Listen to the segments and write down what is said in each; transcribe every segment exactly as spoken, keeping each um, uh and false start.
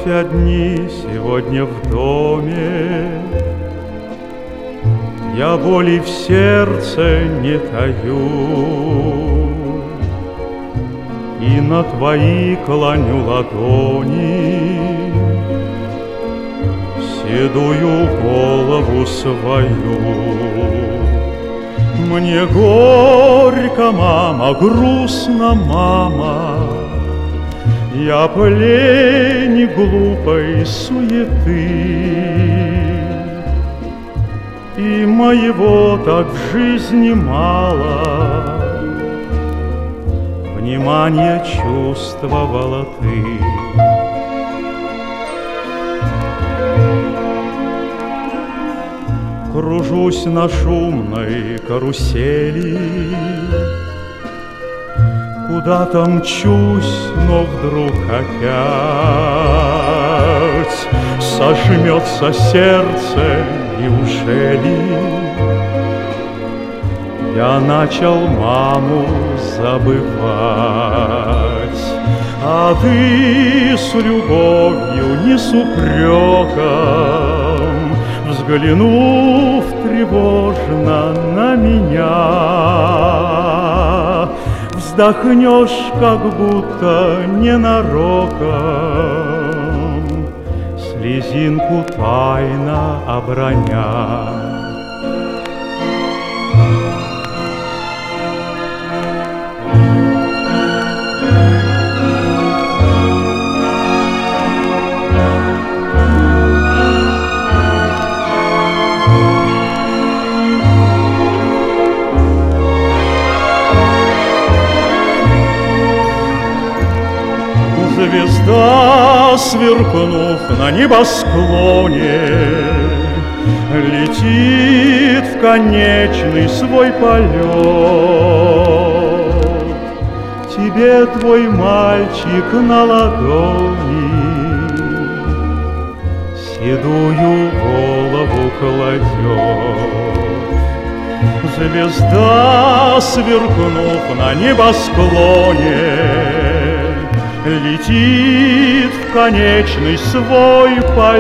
вновь одни сегодня в доме. Я боли в сердце не таю, и на твои клоню ладони седую голову свою. Мне горько, мама, грустно, мама, я пленник глупой суеты, и моего так в жизни мало, внимание чувствовала ты. Кружусь на шумной карусели, куда-то мчусь, но вдруг опять сожмется сердце. Неужели я начал маму забывать, а ты с любовью, не с упреком, взглянув тревожно на меня, вздохнешь, как будто ненароком, слезинку тайно оброня. Звезда, сверкнув на небосклоне, летит в конечный свой полет. Тебе твой мальчик на ладони седую голову кладет. Звезда, сверкнув на небосклоне, летит в конечный свой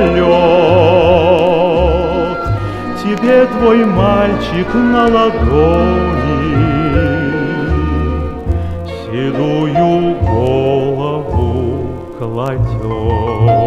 полет. Тебе твой мальчик на ладони седую голову кладет.